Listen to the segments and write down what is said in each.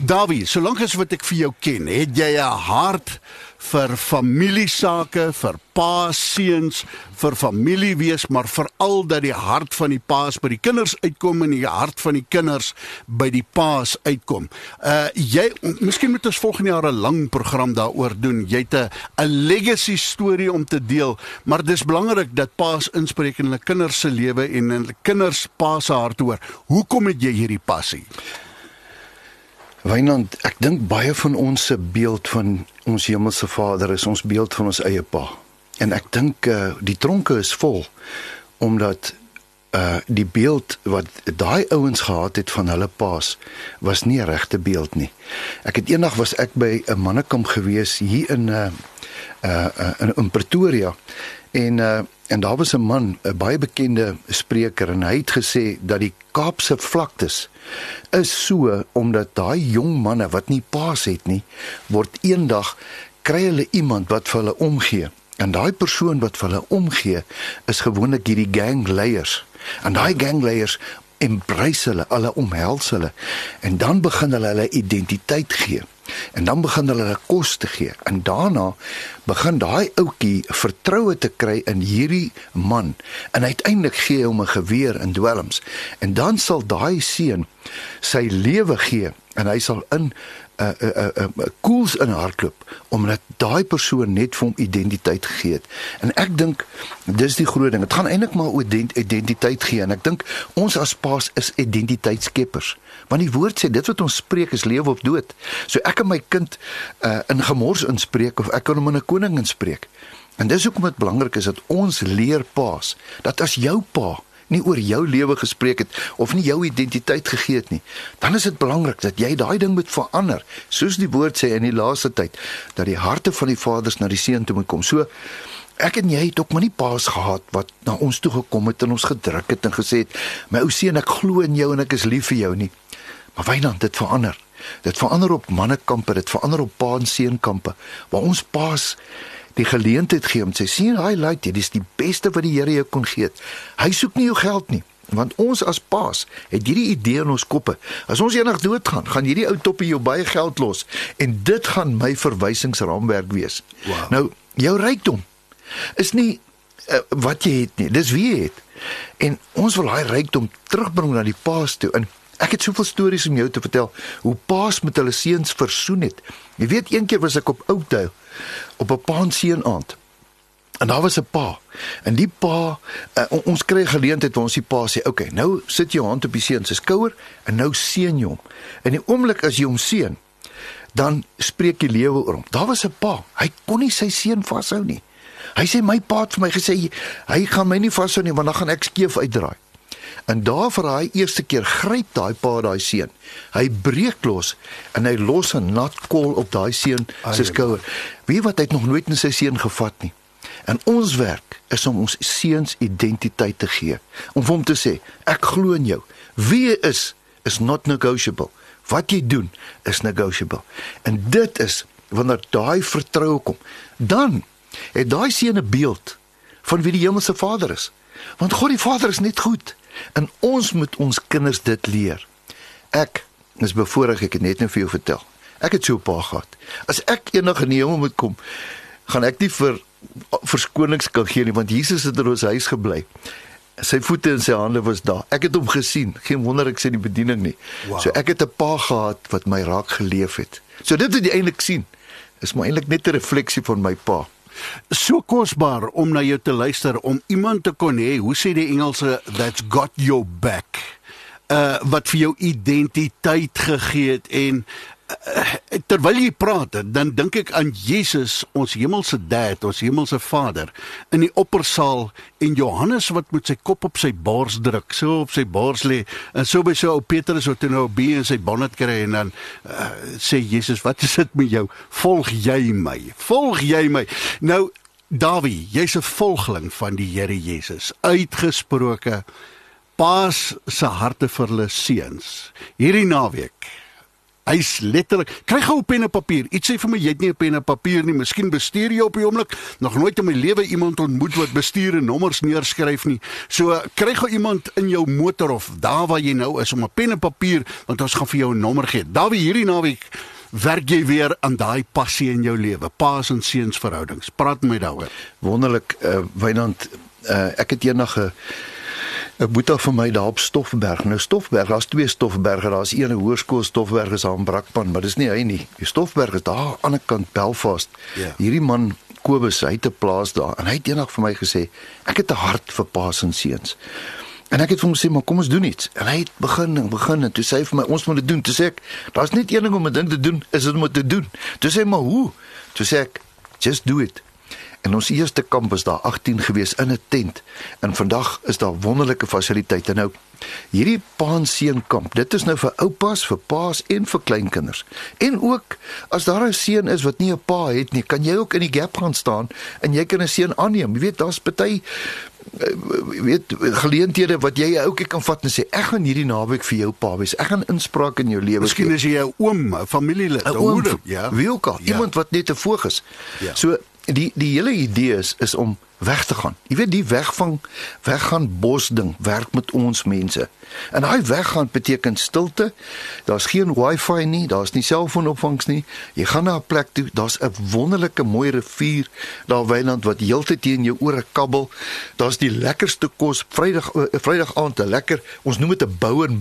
Davie, solank as wat ek vir jou ken, het jy 'n hart vir familiesake, vir paas, seuns, vir familie wees, maar veral dat die hart van die paas by die kinders uitkom en die hart van die kinders by die paas uitkom. Miskien moet ons volgende jaar 'n lang program daaroor doen. Jy het 'n legacy storie om te deel, maar dis belangrik dat paas inspreek in hulle kinders se lewe en in hulle kinders paas se hart hoor. Hoekom het jy hierdie passie? Wynand, ek dink baie van ons se beeld van ons hemelse Vader is ons beeld van ons eie pa. En ek dink die tronke is vol, omdat die beeld wat daai ouens gehad het van hulle paas, was nie 'n regte beeld nie. Eendag was ek by 'n mannekamp gewees hier in Pretoria, en daar was 'n man, 'n baie bekende spreker, en hy het gesê dat die Kaapse vlaktes is so, omdat daai jong manne wat nie paas het nie, word eendag, kry hulle iemand wat vir hulle omgee, en daai persoon wat vir hulle omgee, is gewoonlik hierdie gangleiers, en daai gangleiers embrace hulle omhels hulle, en dan begin hulle identiteit gee, en dan begin hulle kos te gee, en daarna begin daai ouetjie vertroue te kry in hierdie man, en uiteindelik gee hy hom 'n geweer in dwelms, en dan sal daai seun sy lewe gee, en hy sal in koels in hardloop, omdat daai persoon net vir hom identiteit gegee het. En ek dink, dis die groot ding, het gaan eintlik maar oor identiteit gee, en ek dink, ons as paas is identiteitsskeppers, want die woord sê, dit wat ons spreek is lewe of dood. So ek kan my kind in gemors inspreek, of ek kan hom in 'n koning inspreek. En dis hoekom dit belangrik is, dat ons leer paas, dat as jou pa nie oor jou lewe gespreek het, of nie jou identiteit gegee het nie, dan is dit belangrik dat jy daai ding moet verander, soos die woord sê in die laaste tyd, dat die harte van die vaders na die seun toe moet kom. So, ek en jy het ook maar nie paas gehad, wat na ons toe gekom het, en ons gedruk het, en gesê het, my ou seun, ek glo in jou, en ek is lief vir jou nie. Maar Wynand, dit verander. Dit verander op mannekampe, dit verander op pa en seunkampe, waar ons paas die geleentheid gee om te sê, sien, highlight, dit is die beste wat die Here jou kon gee. Hy soek nie jou geld nie, want ons as paas het hierdie idee in ons koppe. As ons eendag doodgaan, gaan hierdie ou toppie jou baie geld los, en dit gaan my verwysingsraamwerk wees. Wow. Nou, jou rykdom is nie wat jy het nie, dis wie jy het. En ons wil daai rykdom terugbring na die paas toe, en ek het soveel stories om jou te vertel, hoe paas met hulle seuns versoen het. Jy weet, een keer was ek op Oudtshoorn, op 'n pa en seun aand, en daar was 'n pa, en die pa, ons kry geleentheid waar ons die pa sê, okay, nou sit jou hand op die seun se skouer, en nou seën jy hom. En die oomblik as jy hom seën, dan spreek jy lewe oor hom. Daar was 'n pa, hy kon nie sy seun vashou nie. Hy sê, my pa het vir my gesê, hy gaan my nie vashou nie, want dan gaan ek skeef uitdraai. En daar vir hy eerste keer gryp daai pa daai seun. Hy breek los, en hy los 'n nat kol op daai seun se skouer. Weet wat, hy het nog nooit in sy seun gevat nie. En ons werk is om ons seuns identiteit te gee, om vir hom te sê, ek glo in jou. Wie jy is not negotiable. Wat jy doen is negotiable. En dit is wanneer daai vertroue kom, dan het daai seun 'n beeld van wie die hemelse Vader is. Want God die Vader is net goed, en ons moet ons kinders dit leer. Ek is bevoorreg, ek het net nou vir jou vertel, ek het so 'n pa gehad. As ek eendag in die hemel moet kom, gaan ek nie vir verskonings kan gee nie, want Jesus het in ons huis gebly. Sy voete en sy hande was daar. Ek het hom gesien, geen wonder ek sê die bediening nie. Wow. So ek het 'n pa gehad wat my raak geleef het. So dit wat jy eintlik sien, is maar eintlik net 'n refleksie van my pa. So kosbaar om na jou te luister, om iemand te kon hê, hoe sê die Engelse, that's got your back, wat vir jou identiteit gegee het, en terwyl jy praat, dan dink ek aan Jesus, ons hemelse dad, ons hemelse Vader, in die oppersaal, en Johannes wat met sy kop op sy bors druk, so op sy bors lê, en so by so ou Petrus wat toe nou 'n bie in sy bonnet kry, en dan sê Jesus, wat is dit met jou? Volg jy my? Volg jy my? Nou, Davie, jy's 'n volgeling van die Here Jesus, uitgesproke, paas se harte vir hulle seuns. Hierdie naweek Hy's letterlik, kry gou 'n pen en papier. Iets sê vir my, jy het nie 'n pen en papier nie. Miskien bestuur jy op die oomblik. Nog nooit in my lewe iemand ontmoet wat bestuur en nommers neerskryf nie. So kry gou iemand in jou motor of daar waar jy nou is om 'n pen en papier, want ons gaan vir jou 'n nommer gee. Daar wie hierdie naweek werk jy weer aan daai passie in jou lewe, paas en seuns verhoudings. Praat met my daaroor. Wonderlik, Wynand, ek het eendag 'n boetie van my daar op Stoffberg. Nou Stoffberg, daar's 2 Stoffberge, daar's een hoërskool Stoffberg is daar in Brakpan, maar dis nie hy nie. Die Stoffberg is daar aan die ander kant Belfast. Ja. Hierdie man Kobus, hy het 'n plaas daar en hy het eendag vir my gesê, ek het 'n hart vir paas en seuns. En ek het vir hom gesê, maar kom ons doen iets. En hy het begin en toe sê hy vir my, ons moet dit doen. Toe sê ek, daar's net een ding om 'n ding te doen, is dit om dit te doen. Toe sê hy, maar hoe? Toe sê ek, just do it. En ons eerste kamp is daar 18 gewees in 'n tent. En vandag is daar wonderlike fasiliteite. Nou, hierdie pa en seun kamp, dit is nou vir oupas, vir paas en vir kleinkinders. En ook, as daar 'n seun is wat nie 'n pa het nie, kan jy ook in die gap gaan staan en jy kan 'n seun aanneem. Jy weet, daar's party geleenthede wat jy 'n ouetjie kan vat en sê, ek gaan hierdie naweek vir jou pa wees. Ek gaan inspraak in jou lewe. Miskien is jy 'n oom, 'n familielid, 'n moeder, ja. Wie ook al, iemand wat net 'n voog is. Ja. So die hele idee is om weg te gaan. Jy weet, die weggaan bosding werk met ons mense. En daai weggaan beteken stilte. Daar's geen wifi nie, daar's nie selfoonopvangs nie. Jy gaan na 'n plek toe, daar's 'n wonderlike mooi rivier daar Wynand wat heeltyd teen jou ore kabbel. Daar's die lekkerste kos Vrydag aand, 'n lekker, ons noem dit 'n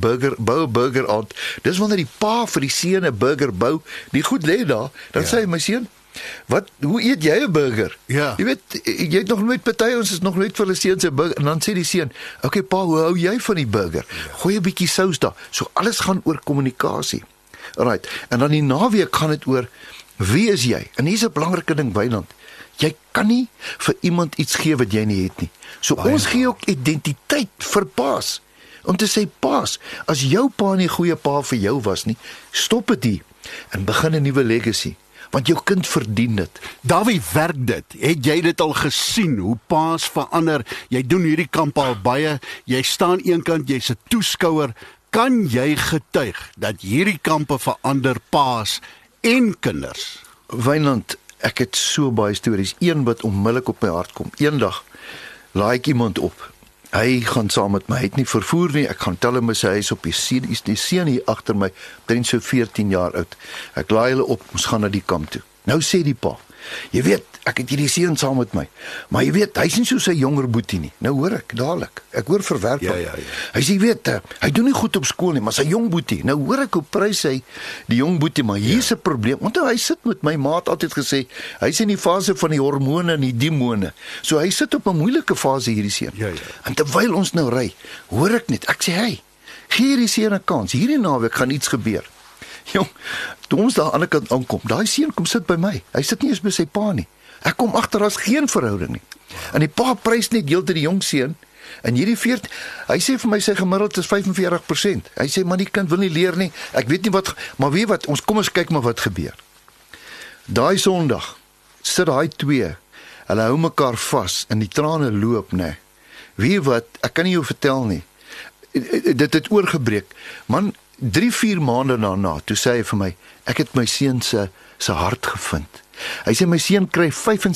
burger aand. Dis wanneer die pa vir die seun 'n burger bou. Die goed lê daar, dan sê hy, my seun, hoe eet jy 'n burger? Ja. Jy weet, jy het nog nooit party, ons is nog nooit vir 'n seun se burger. En dan sê die seun, "Oké pa, hoe hou jy van die burger?" Gooi 'n bietjie sous daar. So alles gaan oor kommunikasie. Right. En dan die naweek gaan dit oor wie is jy? En hier's 'n belangrike ding, Wynand. Jy kan nie vir iemand iets gee wat jy nie het nie. So ons gee ook identiteit vir paas. Om te sê, paas, as jou pa nie 'n goeie pa vir jou was nie, stop dit hier en begin 'n nuwe legacy. Want jou kind verdien dit. Dawie, werk dit. Het jy dit al gesien hoe paas verander? Jy doen hierdie kamp al baie. Jy staan eenkant, jy's 'n toeskouer. Kan jy getuig dat hierdie kampe verander paas en kinders? Wynand, ek het so baie stories. Een wat onmiddellik op my hart kom. Eendag laai ek iemand op. Hy gaan saam met my. Hy het nie vervoer nie. Ek gaan tel hom sy huis op. Die seun hier agter my, omtrent so 14 jaar oud. Ek laai hulle op, ons gaan na die kamp toe. Nou sê die pa, jy weet, ek het hierdie seun saam met my. Maar jy weet, hy's nie so sy jonger boetie nie. Nou hoor ek dadelik. Ek hoor verwerp. Ja. Hy sê, jy weet, hy doen nie goed op skool nie, maar sy jong boetie. Nou hoor ek hoe prys hy die jong boetie, maar hier's 'n probleem. Want hy sit met my maat altyd gesê, hy's in die fase van die hormone en die demone. So hy sit op 'n moeilike fase hierdie seun. Ja. En terwyl ons nou ry, hoor ek net, ek sê, hey, gee hierdie seun 'n kans. Hierdie naweek gaan iets gebeur. Jong, toe ons daar aan die ander kant aankom, daai seun kom sit by my. Hy sit nie eens by sy pa nie. Ek kom agter, daar's geen verhouding nie. En die pa prys net heeltyd die jong seun. En hierdie 14, hy sê vir my sy gemiddeld is 45%. Hy sê, man, die kind wil nie leer nie. Ek weet nie wat, maar weet wat, kom ons kyk maar wat gebeur. Daai Sondag sit daai twee, hulle hou mekaar vas en die trane loop, nê. Weet wat, ek kan nie jou vertel nie. Dit het oorgebreek. Man, 3-4 maande daarna, toe sê hy vir my, ek het my seun se hart gevind. Hy sê my seun kry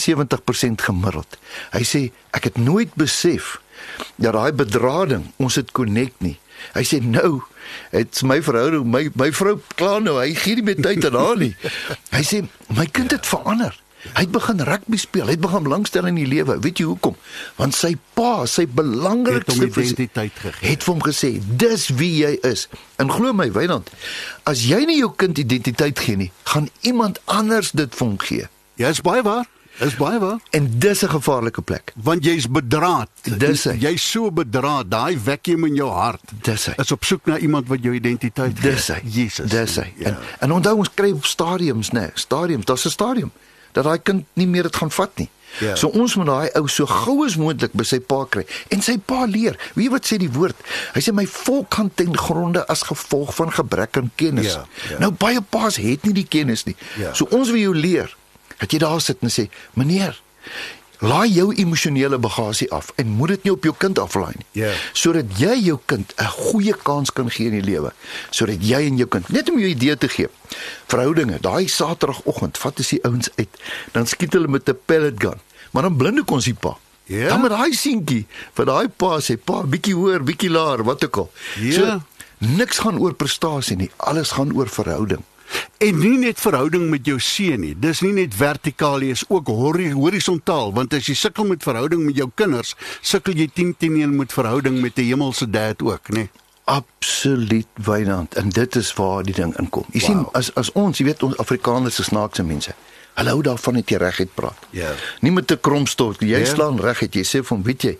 75% gemiddeld. Hy sê ek het nooit besef dat daai bedrading ons het connect nie. Hy sê nou, it's my verhouding, my vrou klaar nou, hy gee nie meer tyd aan haar nie. Hy sê my kind het verander. Hy het begin rugby speel, hy het begin belangstel in die lewe. Weet jy hoekom? Want sy pa, sy belangrikste identiteit gegee, het vir hom gesê, dis wie jy is. En glo my, Wynand, as jy nie jou kind identiteit gee nie, gaan iemand anders dit vir hom gee. Ja, is baie waar. Is baie waar. En dis 'n gevaarlike plek. Want jy's bedraad. Dis hy. Jy's so bedraad. Daai vacuum in jou hart Dis hy. is op soek na iemand wat jou identiteit gee. Dis hy. Jesus. Dis hy. Ja. En onthou ons kry op stadiums, né? Stadiums, daar's 'n stadium dat daai kind nie meer dit gaan vat nie. Ja. So ons moet daai ou so gou as moontlik by sy pa kry. En sy pa leer. Weet jy wat sê die woord? Hy sê my volk gaan ten gronde as gevolg van gebrek aan kennis. Ja. Nou baie pa's het nie die kennis nie. Ja. So ons wil jou leer dat jy daar sit en sê, meneer, Laai jou emosionele bagasie af en moet dit nie op jou kind aflaai nie. Ja. Sodat jy jou kind 'n goeie kans kan gee in die lewe. Sodat jy en jou kind, net om jou idee te gee. Verhoudinge, daai Saterdagoggend, vat as die ouens uit, dan skiet hulle met 'n pellet gun. Maar dan blinde ons die pa. Ja. Dan met daai seentjie, vir daai pa sê, pa, bietjie hoër, bietjie laer, wat ook al. Ja. So, niks gaan oor prestasie nie, alles gaan oor verhouding. En nie net verhouding met jou seun nie. Dis nie net vertikaal nie, is ook horisontaal, want as jy sukkel met verhouding met jou kinders, sukkel jy 10-10 met verhouding met 'n hemelse dad ook, né? Absoluut, Wynand, en dit is waar die ding inkom. Jy sien, as ons, jy weet, ons Afrikaners is snaakse mense. Hulle hou daarvan net jy reguit praat. Ja. Nie met 'n kromstok, jy Ja. slaan reguit, jy sê van, weet jy,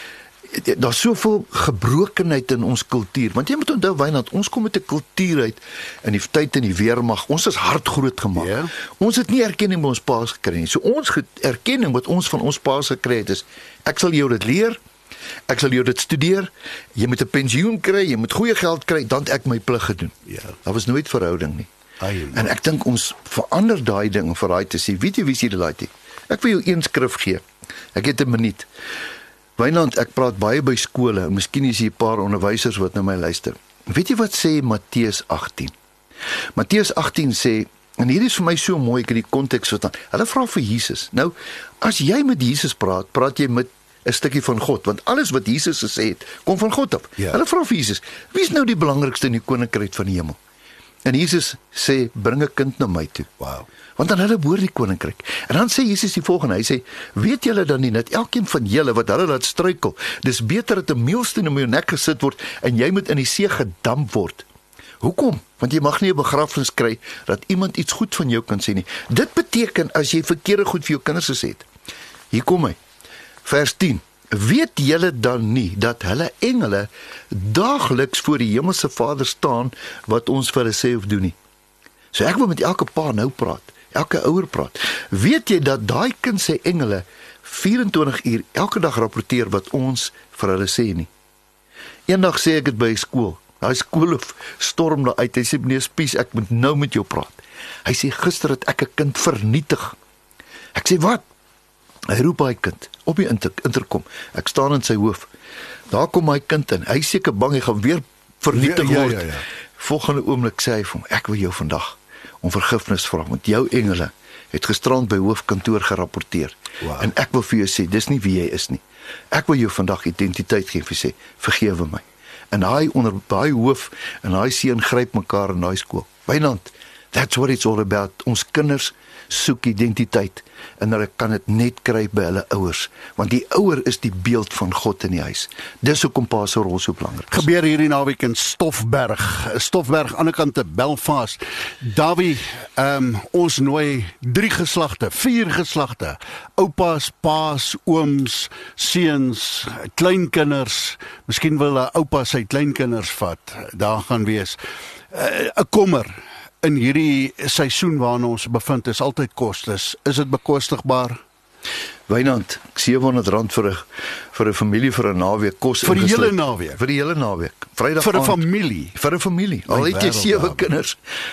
daar's soveel gebrokenheid in ons kultuur. Want jy moet onthou, Wynand, ons kom met 'n kultuur uit in die tyd in die weermag. Ons is hard groot gemaak. Ja. Ons het nie erkenning by ons paas gekry nie. So ons erkenning wat ons van ons paas gekry het is, ek sal jou dit leer. Ek sal jou dit studeer. Jy moet 'n pensioen kry, jy moet goeie geld kry, dan het ek my plig gedoen. Ja. Daar was nooit verhouding nie. Ai, En ek dink ons verander daai ding vir daai te sê, weet jy wie sê dit daai? Ek wil jou een skrif gee. Ek het 'n minuut. Wynand, ek praat baie by skole, en miskien is hier 'n paar onderwysers wat na my luister. Weet jy wat sê Matteus 18? Matteus 18 sê, en hier is vir my so mooi in die konteks wat dan. Hulle vra vir Jesus. Nou, as jy met Jesus praat, praat jy met 'n stukkie van God, want alles wat Jesus gesê het, kom van God af. Ja. Hulle vra vir Jesus, wie is nou die belangrikste in die koninkryk van die hemel? En Jesus sê, bring 'n kind na my toe. Wow. Want aan hulle behoort die koninkryk. En dan sê Jesus die volgende, hy sê, weet julle dan nie, dat elkeen van julle wat hulle laat struikel, dis beter dat 'n meelsteen in jou nek gesit word, en jy moet in die see gedamp word. Hoekom? Want jy mag nie 'n begrafnis kry, dat iemand iets goed van jou kan sê nie. Dit beteken, as jy verkeerde goed vir jou kinders gesê het. Hier kom hy. Vers 10. Weet julle dan nie, dat hulle engele daagliks voor die hemelse Vader staan, wat ons vir hulle sê of doen nie? So ek wil met elke pa nou praat, elke ouer praat. Weet jy dat daai kind se engele 24 uur elke dag rapporteer wat ons vir hulle sê nie? Eendag sê ek dit by 'n skool. Daai skoolhoof storm daar uit. Hy sê, meneer Spies, ek moet nou met jou praat. Hy sê, gister het ek 'n kind vernietig. Ek sê, wat? Hy roep hy kind op die interkom. Ek staan in sy hoof. Daar kom my kind in. Hy seker bang hy gaan weer vernietig word. Ja. Volgende oomblik sê hy vir hom, ek wil jou vandag om vergifnis vra, want jou engele het gisterand by hoofkantoor gerapporteer. Wow. En ek wil vir jou sê, dis nie wie jy is nie. Ek wil jou vandag identiteit gee, vir sê, vergewe my. En daai onder daai hoof en daai seun gryp mekaar in daai skool. Wynand, that's what it's all about. Ons kinders soek identiteit en hulle kan dit net kry by hulle ouers, want die ouer is die beeld van God in die huis. Dis hoekom pa se rol so belangrik is. Gebeur hierdie naweek in Stoffberg, aan die kant te Belfast. Davie, ons nooi 3 geslagte, 4 geslagte, oupas, paas, ooms, seuns, kleinkinders, miskien wil 'n oupa sy kleinkinders vat, daar gaan wees. 'n Kommer in hierdie seisoen waarin ons bevind is altyd kostes. Is dit bekostigbaar? Wynand, R700 vir 'n familie vir 'n naweek kos Vir die ingesluit. hele naweek? Vir die hele naweek. Vrydag Vir 'n aand. familie? Vir 'n familie. Al My het jy wêreld, 7 Dawie. kinders.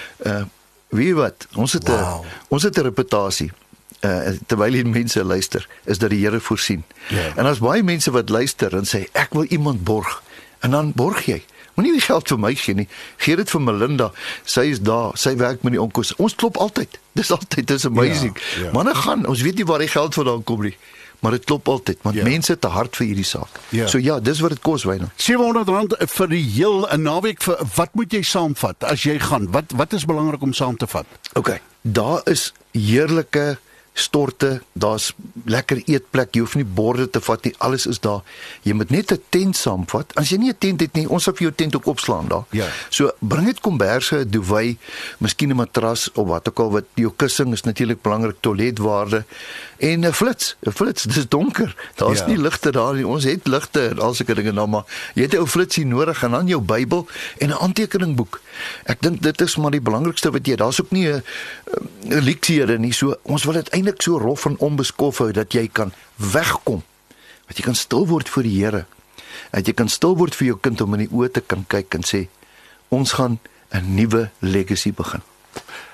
Weet jy wat? Ons het 'n Wow. ons het 'n reputasie. Terwyl die mense luister, is dat die Here voorsien. Ja. En as baie mense wat luister en sê ek wil iemand borg, en dan borg jy. Moenie die geld vir my gee nie. Gee dit vir Melinda. Sy is daar. Sy werk met die onkos. Ons klop altyd. Dis amazing. Ja. Manne gaan, ons weet nie waar die geld vandaan kom nie. Maar dit klop altyd, want Ja. mense het 'n hart vir hierdie saak. Ja. So ja, dis wat dit kos, Wynand. R700 vir die heel 'n naweek. Wat moet jy saamvat as jy gaan? Wat is belangrik om saam te vat? Okay, daar is heerlike storte, daar's lekker eetplek, jy hoef nie borde te vat nie, alles is daar. Jy moet net 'n tent saamvat. As jy nie 'n tent het nie, ons sal vir jou tent ook opslaan daar. Ja. So bring net komberse, 'n duvet, miskien 'n matras of wat ook al, wat jou kussing is natuurlik belangrik, toiletwaarde en 'n flits. 'n Flits, dis donker. Daar's Ja. nie ligte daar nie. Ons het ligte en al sulke dinge nou, maar jy het 'n ou flitsie nodig en dan jou Bybel en 'n aantekeningboek. Ek dink dit is maar die belangrikste wat jy. Daar's ook nie 'n eliksiere nie. So ons wil dit eintlik so rof en onbeskof hou dat jy kan wegkom. Dat jy kan stil word voor die Here. Dat jy kan stil word vir jou kind om in die oë te kan kyk en sê ons gaan 'n nuwe legacy begin.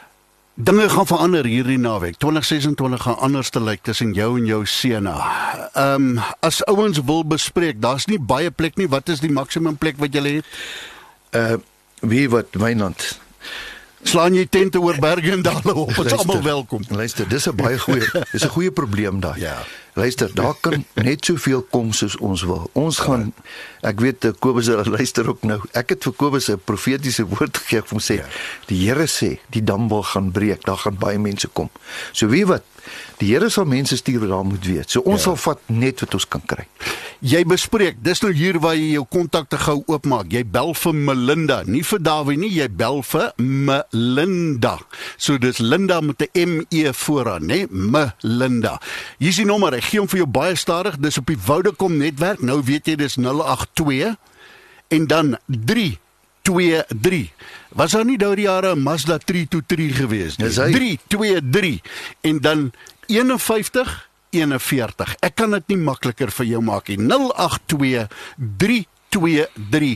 Dinge gaan verander hierdie naweek. 2026 gaan anders te lyk tussen jou en jou seun. As ouens wil bespreek, daar's nie baie plek nie. Wat is die maksimum plek wat jy het? Wie wat Wynand? Slaan jy tente oor berge en dale op? Ons is almal welkom. Luister, dis 'n goeie probleem daai. Ja. Luister, daar kan net soveel kom soos ons wil. Ons gaan, ek weet Kobus luister ook nou. Ek het vir Kobus 'n profetiese woord gegee om sê, ja. Die Here sê, die dam wil gaan breek, daar gaan baie mense kom. So wie wat, die Here sal mense stuur wat daar moet weet. So ons sal vat net wat ons kan kry. Jy bespreek, dis nou hier waar jy jou kontakte gou oopmaak. Jy bel vir Melinda, nie vir Dawie nie, jy bel vir Melinda. So dis Linda met 'n M-E vooraan, né? Melinda. Hier is die nommer, ek gee hom vir jou baie stadig, dis op die Vodacom netwerk. Nou weet jy dis 082 en dan 323. Was daar nie daardie jare 'n Mazda 323 gewees nie? 323 en dan 5141. Ek kan dit nie makliker vir jou maak nie. 082 323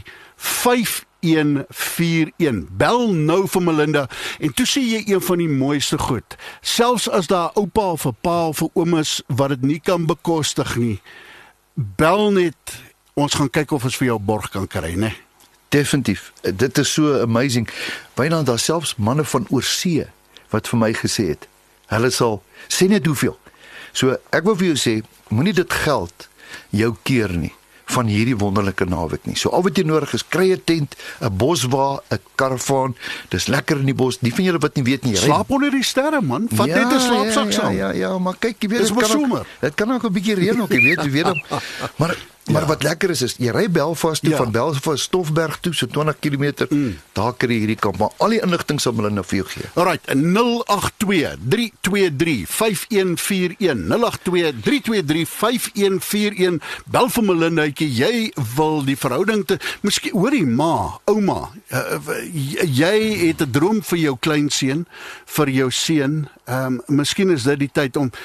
5141. Bel nou vir Melinda en toe sê jy een van die mooiste goed. Selfs as daar oupa of 'n pa of 'n oom is wat dit nie kan bekostig nie, bel net. Ons gaan kyk of ons vir jou borg kan kry, né? Definitief. Dit is so amazing. Byna daar selfs manne van oorsee wat vir my gesê het, hulle sal sê net hoeveel. So ek wil vir jou sê, moenie dit geld jou keer nie van hierdie wonderlike naweek nie. So al wat jy nodig is, kry 'n tent, 'n boswa, 'n karavaan. Dis lekker in die bos. Die van julle wat nie weet nie, slaap onder die sterre, man. Vat net 'n slaapsak saam. Ja, maar kyk, jy weet, dit kan ook 'n bietjie reën ook, jy weet. Maar wat lekker is jy ry Belfast toe, van Belfast Stoffberg toe, so 20 km. Daar kry jy hierdie kamp, maar al die inligting sal hulle nou vir jou gee. Alright, 082 323 5141. 082 323 5141. Bel vir Melinda, jy wil die verhouding te, miskien hoorie ouma, jy het 'n droom vir jou kleinseun, vir jou seun. Miskien is dit die tyd om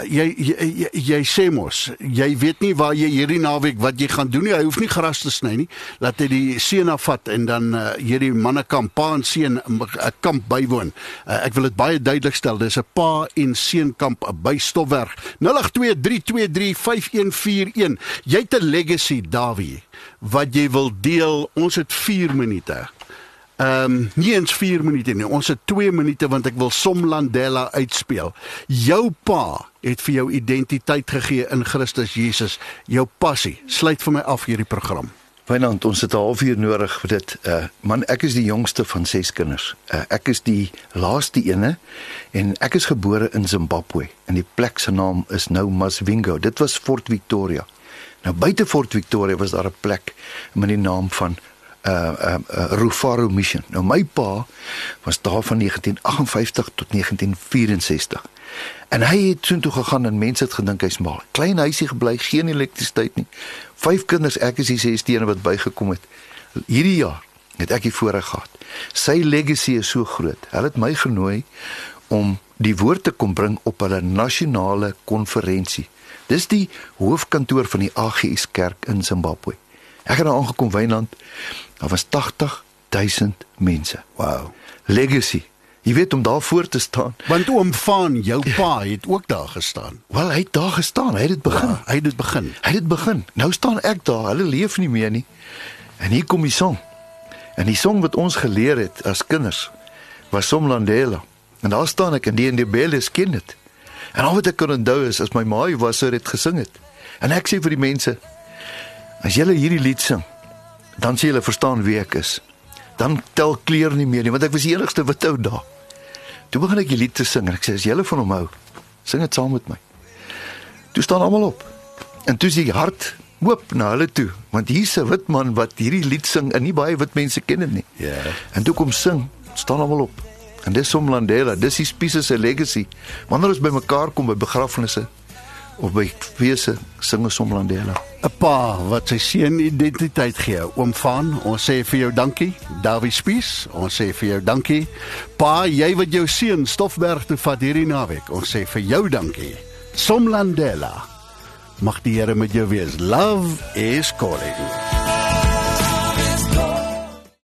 jy sê mos, jy weet nie waar jy hierdie naweek wat jy gaan doen nie. Hy hoef nie gras te sny nie. Laat hy die seun afvat en dan hierdie mannekamp, pa en seun 'n kamp bywoon. Ek wil dit baie duidelik stel, dis 'n pa en seun kamp by Stoffberg. 082 323 5141. Jy het 'n legacy, Dawie, wat jy wil deel. Ons het 4 minute. Nie eens 4 minute nie, ons het 2 minute want ek wil Somlandela uitspeel. Jou pa het vir jou identiteit gegee in Christus Jesus, jou passie. Sluit vir my af hierdie program. Wynand, ons het 'n halfuur nodig vir dit. Man, ek is die jongste van 6 kinders. Ek is die laaste ene en ek is gebore in Zimbabwe en die plek se naam is nou Masvingo. Dit was Fort Victoria. Nou buite Fort Victoria was daar 'n plek met die naam van Rufaro Mission. Nou my pa was daar van 1958 tot 1964. En hy het soontoe gegaan en mense het gedink hy's mal. Klein huisie gebly, geen elektrisiteit nie. 5 kinders, ek is die 6de wat bygekom het. Hierdie jaar het ek die voorreg gehad. Sy legacy is so groot. Hulle het my genooi om die woord te kom bring op hulle nasionale konferensie. Dis die hoofkantoor van die AGS Kerk in Zimbabwe. Ek het daar aangekom, Wynand, daar was 80,000 mense. Wow. Legacy. Jy weet, om daar voor te staan. Want oom Van, jou pa, het ook daar gestaan. Wel, hy het daar gestaan, hy het dit begin. Ja, hy het dit begin. Nou staan ek daar, hulle leef nie meer nie. En hier kom die song. En die song wat ons geleer het as kinders, was Somlandela. En daar staan ek, en die Ndebele ken dit. En al wat ek kan onthou is, as my ma was, sy het gesing het. En ek sê vir die mense, as julle hierdie lied sing, dan sê julle verstaan wie ek is. Dan tel kleur nie meer nie, want ek was die enigste wat ou daar. Toe begin ek die lied te sing, en ek sê, as julle van hom hou, sing het saam met my. Toe staan almal op, en toe is die hart oop na hulle toe, want hier's 'n wit man wat hierdie lied sing, en nie baie wit mense ken dit nie. Yeah. En toe kom sing, staan almal op. En dis Somlandela, dis die Spiese se legacy. Wanneer ons by mekaar kom by begrafnisse, of by feeste, sing ons Somlandela. 'n Pa wat sy seun identiteit gee. Oom Van, ons sê vir jou dankie. Dawie Spies, ons sê vir jou dankie. Pa, jy wat jou seun Stoffberg toe vat hierdie naweek, ons sê vir jou dankie. Somlandela. Mag die Here met jou wees. Love is calling.